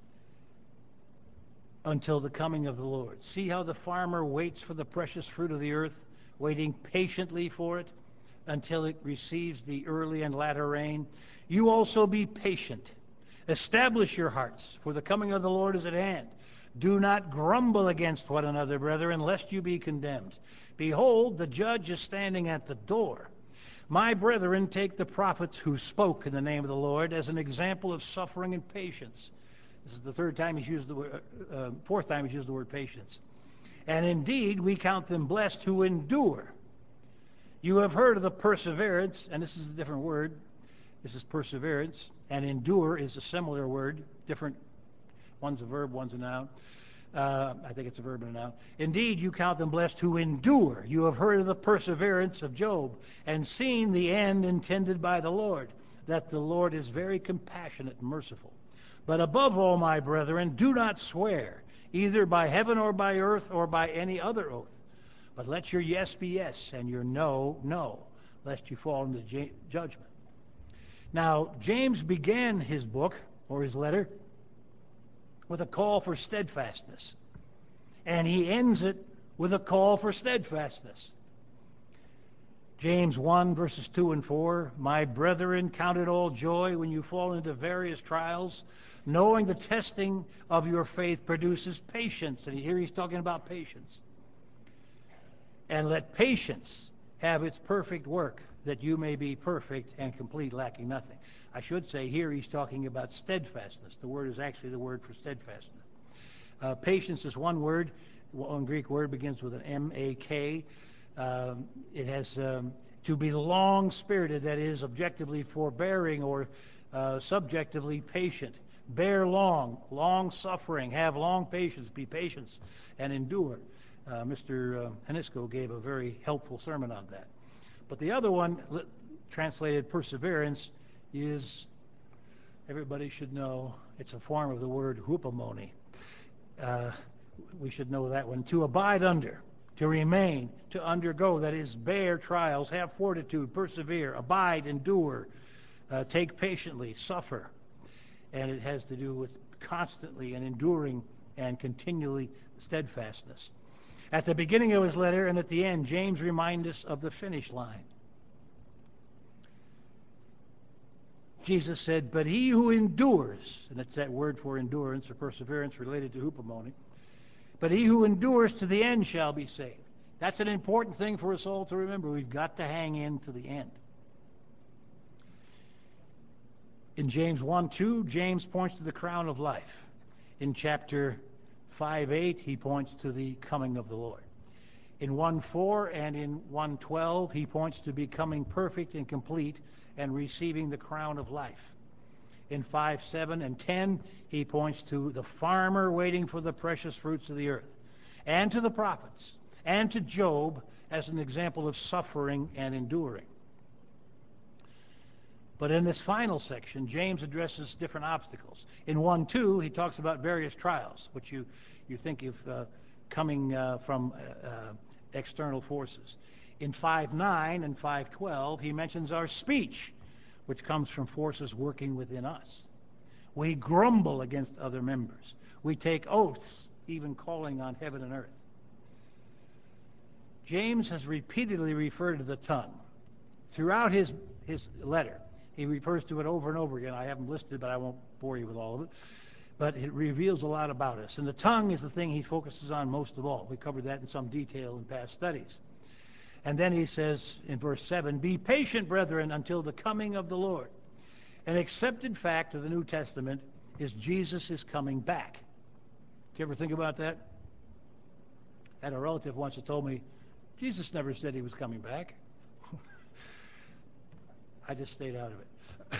until the coming of the Lord. See how the farmer waits for the precious fruit of the earth, waiting patiently for it until it receives the early and latter rain. You also be patient. Establish your hearts, for the coming of the Lord is at hand. Do not grumble against one another, brethren, lest you be condemned. Behold, the judge is standing at the door. My brethren, take the prophets who spoke in the name of the Lord as an example of suffering and patience. This is the third time he's used the word, uh, fourth time he's used the word patience. And indeed, we count them blessed who endure. You have heard of the perseverance, and this is a different word. This is perseverance, and endure is a similar word, different. One's a verb, one's a noun. Uh, I think it's a verb and a noun. Indeed, you count them blessed who endure. You have heard of the perseverance of Job and seen the end intended by the Lord, that the Lord is very compassionate and merciful. But above all, my brethren, do not swear, either by heaven or by earth or by any other oath. But let your yes be yes and your no, no, lest you fall into j- judgment. Now, James began his book, or his letter, with a call for steadfastness. And he ends it with a call for steadfastness. James one, verses two and four, my brethren, count it all joy when you fall into various trials, knowing the testing of your faith produces patience. And here he's talking about patience. And let patience have its perfect work, that you may be perfect and complete, lacking nothing. I should say here he's talking about steadfastness. The word is actually the word for steadfastness. Uh, patience is one word. One Greek word begins with an M A K. Um, it has um, to be long-spirited, that is, objectively forbearing or uh, subjectively patient. Bear long, long-suffering, have long patience, be patient, and endure. Uh, Mister Uh, Hanisco gave a very helpful sermon on that. But the other one, translated perseverance, is, everybody should know, it's a form of the word hupomone. Uh, we should know that one. To abide under, to remain, to undergo, that is, bear trials, have fortitude, persevere, abide, endure, uh, take patiently, suffer. And it has to do with constantly and enduring and continually steadfastness. At the beginning of his letter and at the end, James reminds us of the finish line. Jesus said, but he who endures, and it's that word for endurance or perseverance related to hupomone, but he who endures to the end shall be saved. That's an important thing for us all to remember. We've got to hang in to the end. In James one two, James points to the crown of life. In chapter five eight, he points to the coming of the Lord. In one four and in one twelve, he points to becoming perfect and complete and receiving the crown of life. In five seven and ten, he points to the farmer waiting for the precious fruits of the earth, and to the prophets, and to Job as an example of suffering and enduring. But in this final section, James addresses different obstacles. In one two, he talks about various trials, which you, you think of uh, coming uh, from uh, uh, external forces. In five nine and five twelve, he mentions our speech, which comes from forces working within us. We grumble against other members. We take oaths, even calling on heaven and earth. James has repeatedly referred to the tongue. Throughout his, his letter, he refers to it over and over again. I have them listed, but I won't bore you with all of it. But it reveals a lot about us. And the tongue is the thing he focuses on most of all. We covered that in some detail in past studies. And then he says in verse seven, be patient, brethren, until the coming of the Lord. An accepted fact of the New Testament is Jesus is coming back. Did you ever think about that? I had a relative once that told me, Jesus never said he was coming back. I just stayed out of it.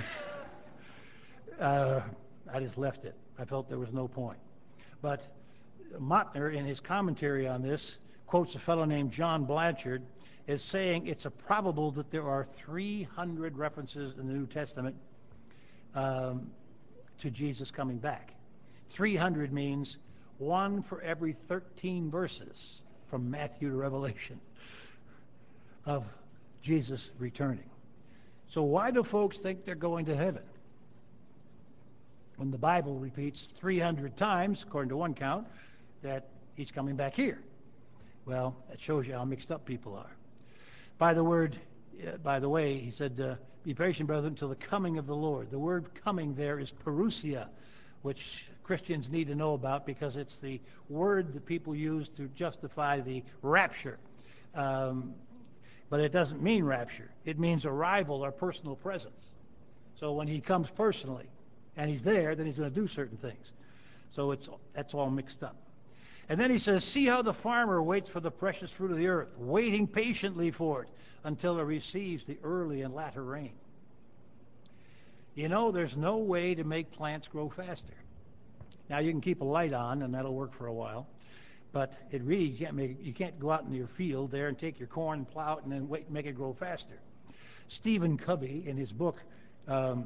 uh, I just left it. I felt there was no point. But Mottner, in his commentary on this, quotes a fellow named John Blanchard as saying it's a probable that there are three hundred references in the New Testament um, to Jesus coming back. three hundred means one for every thirteen verses from Matthew to Revelation of Jesus returning. So why do folks think they're going to heaven? When the Bible repeats three hundred times, according to one count, that he's coming back here. Well, that shows you how mixed up people are. By the word, uh, by the way, he said, uh, be patient, brethren, until the coming of the Lord. The word coming there is parousia, which Christians need to know about because it's the word that people use to justify the rapture. Um, but it doesn't mean rapture. It means arrival or personal presence. So when he comes personally and he's there, then he's going to do certain things. So it's that's all mixed up. And then he says, see how the farmer waits for the precious fruit of the earth, waiting patiently for it until it receives the early and latter rain. You know, there's no way to make plants grow faster. Now, you can keep a light on, and that'll work for a while. But it really you can't make you can't go out in your field there and take your corn and plow it and then wait and make it grow faster. Stephen Covey, in his book um,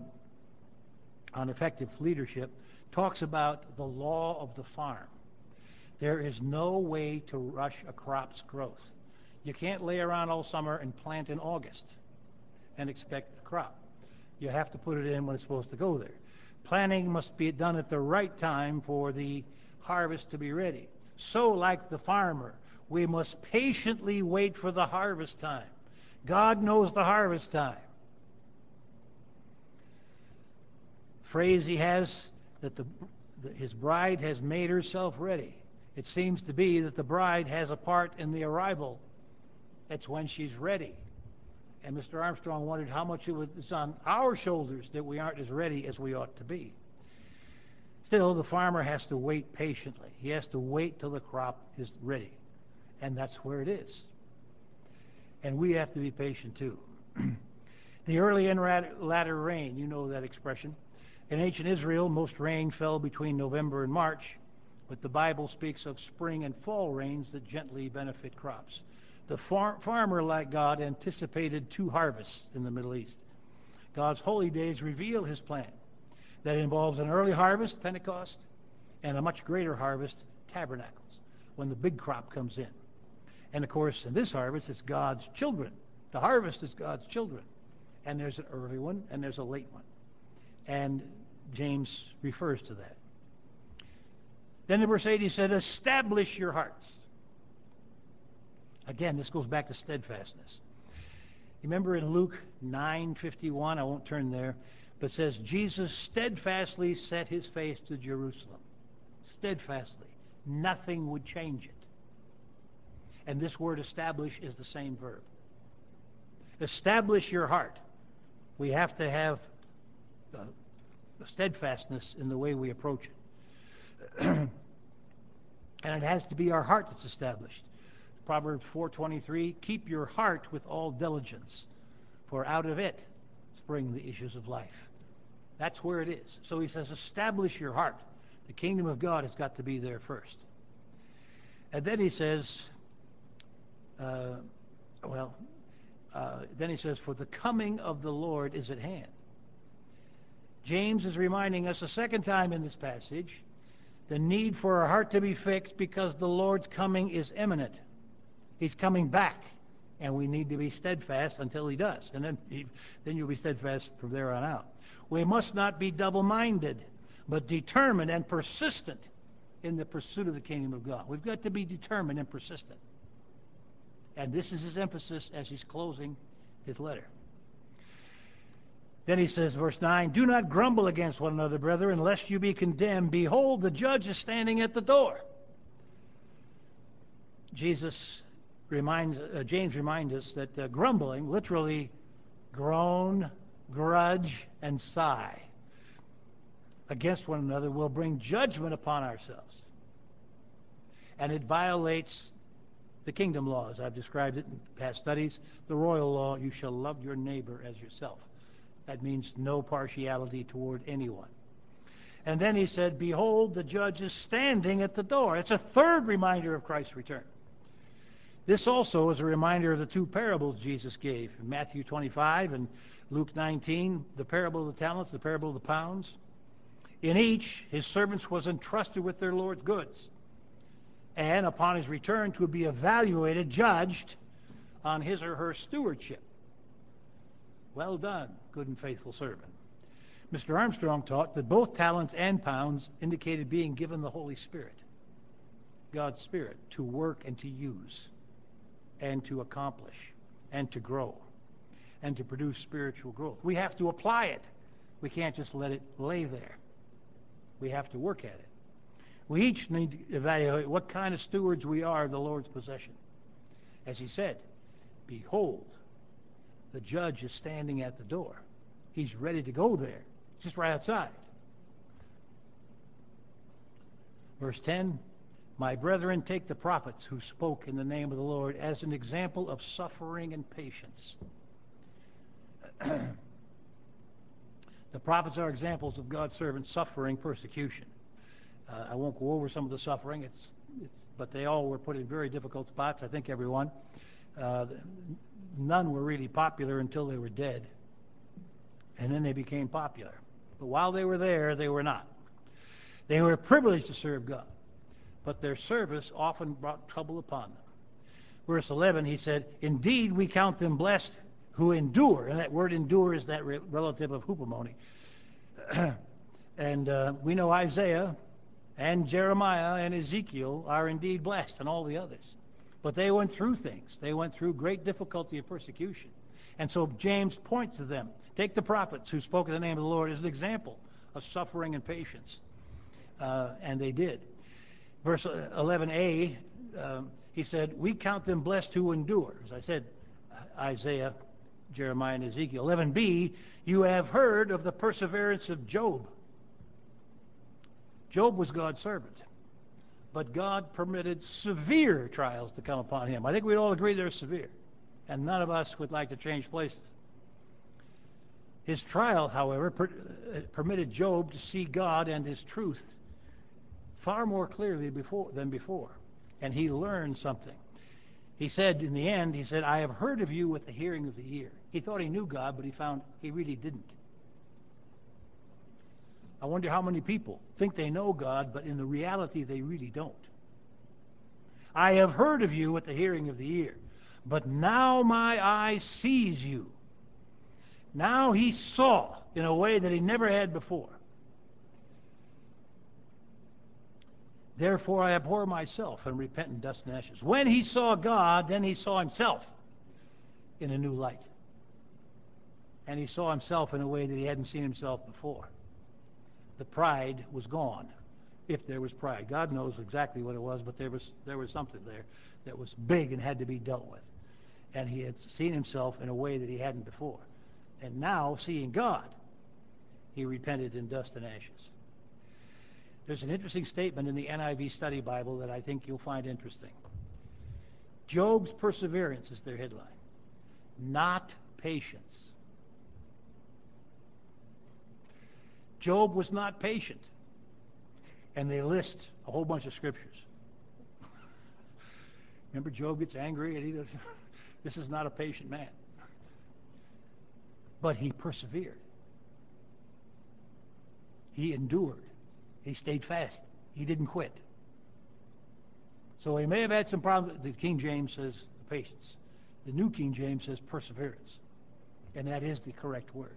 on effective leadership, talks about the law of the farm. There is no way to rush a crop's growth. You can't lay around all summer and plant in August and expect a crop. You have to put it in when it's supposed to go there. Planting must be done at the right time for the harvest to be ready. So, like the farmer, we must patiently wait for the harvest time. God knows the harvest time. Phrase he has that the, the, his bride has made herself ready. It seems to be that the bride has a part in the arrival. That's when she's ready. And Mister Armstrong wondered how much it was on our shoulders that we aren't as ready as we ought to be. Still, the farmer has to wait patiently. He has to wait till the crop is ready. And that's where it is. And we have to be patient too. The early and latter rain, you know that expression. In ancient Israel, most rain fell between November and March, but the Bible speaks of spring and fall rains that gently benefit crops. The far- farmer, like God, anticipated two harvests in the Middle East. God's holy days reveal his plan. That involves an early harvest, Pentecost, and a much greater harvest, Tabernacles, when the big crop comes in. And of course, in this harvest, it's God's children. The harvest is God's children. And there's an early one, and there's a late one. And James refers to that. Then in verse eight, he said, establish your hearts. Again, this goes back to steadfastness. You remember in Luke nine fifty-one, I won't turn there, but it says, Jesus steadfastly set his face to Jerusalem. Steadfastly. Nothing would change it. And this word establish is the same verb. Establish your heart. We have to have the, the steadfastness in the way we approach it. And it has to be our heart that's established. Proverbs four twenty-three, keep your heart with all diligence, for out of it spring the issues of life. That's where it is. So he says, establish your heart. The kingdom of God has got to be there first. And then he says, uh, well, uh, then he says, for the coming of the Lord is at hand. James is reminding us a second time in this passage the need for our heart to be fixed because the Lord's coming is imminent. He's coming back, and we need to be steadfast until he does. And then, he, then you'll be steadfast from there on out. We must not be double-minded, but determined and persistent in the pursuit of the kingdom of God. We've got to be determined and persistent. And this is his emphasis as he's closing his letter. Then he says, verse nine, do not grumble against one another, brethren, lest you be condemned. Behold, the judge is standing at the door. Jesus reminds, uh, James reminds us that uh, grumbling, literally groan, grudge, and sigh against one another, will bring judgment upon ourselves. And it violates the kingdom laws. I've described it in past studies. The royal law, you shall love your neighbor as yourself. That means no partiality toward anyone. And then he said, behold, the judge is standing at the door. It's a third reminder of Christ's return. This also is a reminder of the two parables Jesus gave, in Matthew twenty-five and Luke nineteen, the parable of the talents, the parable of the pounds. In each, his servants was entrusted with their Lord's goods, and upon his return to be evaluated, judged on his or her stewardship. Well done, good and faithful servant. Mister Armstrong taught that both talents and pounds indicated being given the Holy Spirit, God's Spirit, to work and to use, and to accomplish, and to grow, and to produce spiritual growth. We have to apply it. We can't just let it lay there. We have to work at it. We each need to evaluate what kind of stewards we are of the Lord's possession. As he said, behold, the judge is standing at the door. He's ready to go there. It's just right outside. Verse ten, my brethren, take the prophets who spoke in the name of the Lord as an example of suffering and patience. The prophets are examples of God's servants suffering persecution. Uh, I won't go over some of the suffering, it's, it's, but they all were put in very difficult spots, I think everyone. Uh, none were really popular until they were dead. And then they became popular. But while they were there, they were not. They were privileged to serve God, but their service often brought trouble upon them. Verse eleven, he said, indeed, we count them blessed who endure. And that word endure is that re- relative of hupomone. And uh, we know Isaiah and Jeremiah and Ezekiel are indeed blessed, and all the others. But they went through things. They went through great difficulty of persecution. And so James points to them. Take the prophets who spoke in the name of the Lord as an example of suffering and patience. Uh, and they did. Verse eleven a, um, he said, we count them blessed who endure. As I said, Isaiah, Jeremiah, and Ezekiel. eleven b, you have heard of the perseverance of Job. Job was God's servant. But God permitted severe trials to come upon him. I think we'd all agree they're severe. And none of us would like to change places. His trial, however, per- permitted Job to see God and his truth far more clearly before, than before. And he learned something. He said, in the end, he said, I have heard of you with the hearing of the ear. He thought he knew God, but he found he really didn't. I wonder how many people think they know God, but in the reality they really don't. I have heard of you with the hearing of the ear, but now my eye sees you. Now he saw in a way that he never had before. Therefore I abhor myself and repent in dust and ashes. When he saw God, then he saw himself in a new light. And he saw himself in a way that he hadn't seen himself before. The pride was gone, if there was pride. God knows exactly what it was, but there was there was something there that was big and had to be dealt with. And he had seen himself in a way that he hadn't before. And now, seeing God, he repented in dust and ashes. There's an interesting statement in the N I V Study Bible that I think you'll find interesting. Job's perseverance is their headline, not patience. Job was not patient. And they list a whole bunch of scriptures. Remember, Job gets angry and he does. This is not a patient man. But he persevered. He endured. He stayed fast. He didn't quit. So he may have had some problems. The King James says patience. The New King James says perseverance. And that is the correct word.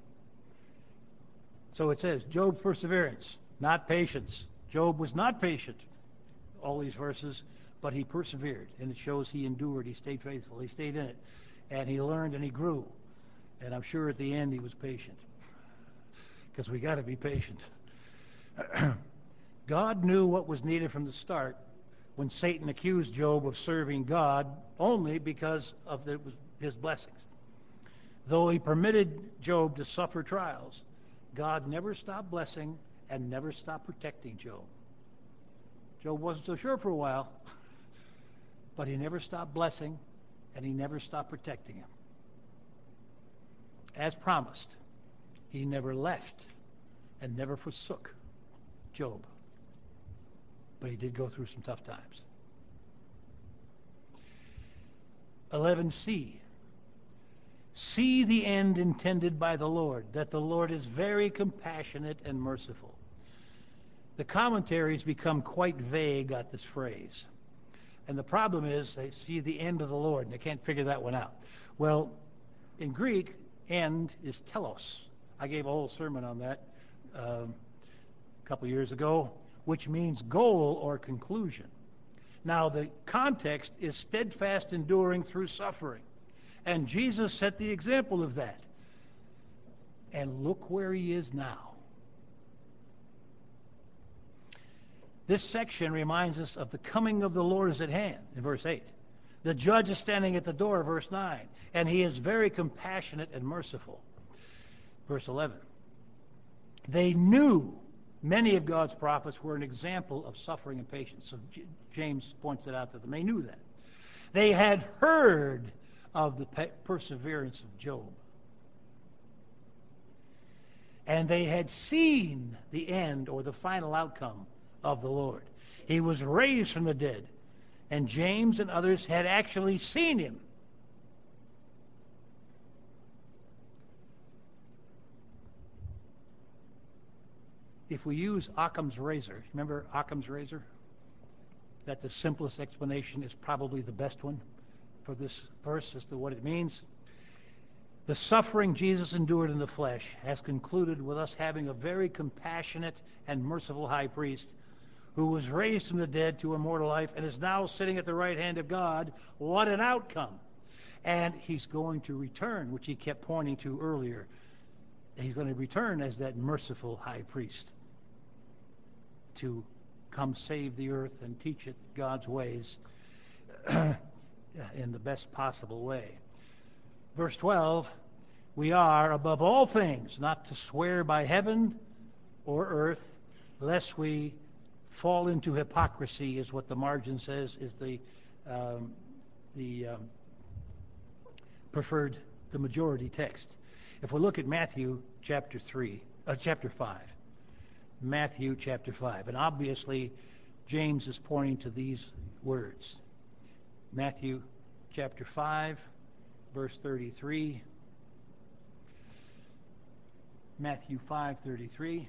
So it says, Job's perseverance, not patience. Job was not patient, all these verses, but he persevered. And it shows he endured. He stayed faithful. He stayed in it. And he learned and he grew. And I'm sure at the end he was patient. Because we got to be patient. God knew what was needed from the start when Satan accused Job of serving God only because of the, his blessings. Though he permitted Job to suffer trials, God never stopped blessing and never stopped protecting Job. Job wasn't so sure for a while, but he never stopped blessing and he never stopped protecting him. As promised, he never left and never forsook Job. But he did go through some tough times. eleven c. See the end intended by the Lord, that the Lord is very compassionate and merciful. The commentaries become quite vague at this phrase. And the problem is they see the end of the Lord, and they can't figure that one out. Well, in Greek, end is telos. I gave a whole sermon on that um, a couple years ago, which means goal or conclusion. Now, the context is steadfast enduring through suffering. And Jesus set the example of that. And look where he is now. This section reminds us of the coming of the Lord is at hand, in verse eight. The judge is standing at the door, verse nine. And he is very compassionate and merciful, verse eleven. They knew many of God's prophets were an example of suffering and patience. So J- James points it out to them. They knew that. They had heard of the pe- perseverance of Job. And they had seen the end or the final outcome of the Lord. He was raised from the dead. And James and others had actually seen him. If we use Occam's razor, remember Occam's razor? That the simplest explanation is probably the best one for this verse as to what it means. The suffering Jesus endured in the flesh has concluded with us having a very compassionate and merciful high priest who was raised from the dead to immortal life and is now sitting at the right hand of God. What an outcome. And he's going to return, which he kept pointing to earlier. He's going to return as that merciful high priest to come save the earth and teach it God's ways in the best possible way. Verse twelve, we are above all things not to swear by heaven or earth, lest we fall into hypocrisy, is what the margin says is the um, the um, preferred, the majority text. If we look at Matthew chapter three, uh, chapter five, Matthew chapter five, and obviously James is pointing to these words. Matthew chapter five, verse thirty-three. Matthew five thirty-three.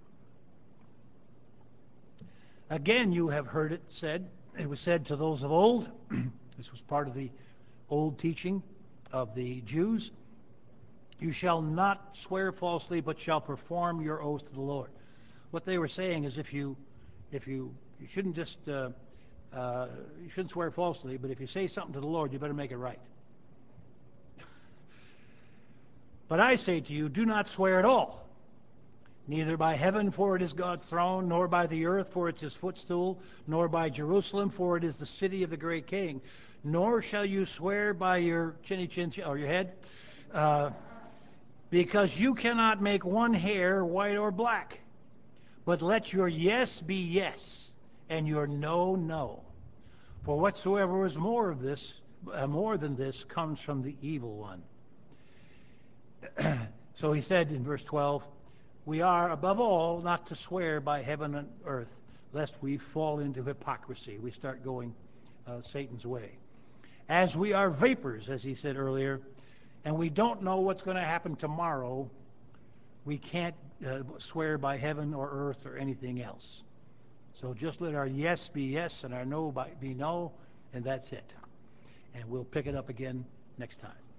Again, you have heard it said, it was said to those of old, this was part of the old teaching of the Jews, you shall not swear falsely, but shall perform your oath to the Lord. What they were saying is if you, if you, you shouldn't just, uh, uh, you shouldn't swear falsely, but if you say something to the Lord, you better make it right. But I say to you, do not swear at all, neither by heaven, for it is God's throne, nor by the earth, for it's his footstool, nor by Jerusalem, for it is the city of the great king. Nor shall you swear by your chinny chin, chin or your head, uh, because you cannot make one hair white or black. But let your yes be yes, and your no, no. For whatsoever is more of this, uh, more than this, comes from the evil one. So he said in verse twelve, we are above all not to swear by heaven and earth, lest we fall into hypocrisy. We start going uh, Satan's way. As we are vapors, as he said earlier, and we don't know what's going to happen tomorrow, we can't uh, swear by heaven or earth or anything else. So just let our yes be yes and our no be no, and that's it. And we'll pick it up again next time.